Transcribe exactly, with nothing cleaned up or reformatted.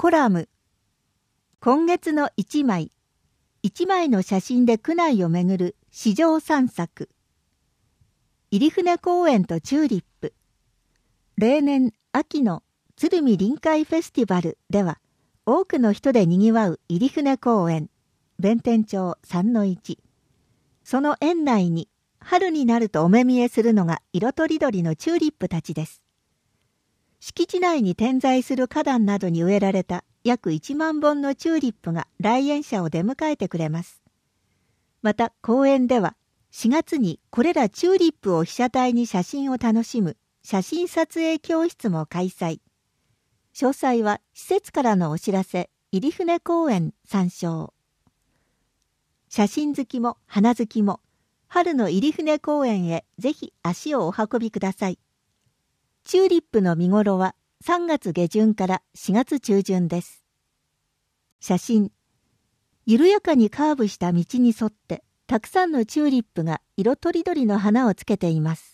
コラム。今月の一枚。一枚の写真で区内を巡る市場散策。入船公園とチューリップ。例年秋の鶴見臨海フェスティバルでは、多くの人で賑わう入船公園、弁天町さんのいち。その園内に春になるとお目見えするのが色とりどりのチューリップたちです。敷地内に点在する花壇などに植えられた約いちまんぼんのチューリップが来園者を出迎えてくれます。また公園ではしがつにこれらチューリップを被写体に写真を楽しむ写真撮影教室も開催。詳細は施設からのお知らせ、入船公園参照。写真好きも花好きも春の入船公園へぜひ足をお運びください。チューリップの見頃はさんがつげじゅんからしがつちゅうじゅんです。写真。緩やかにカーブした道に沿ってたくさんのチューリップが色とりどりの花をつけています。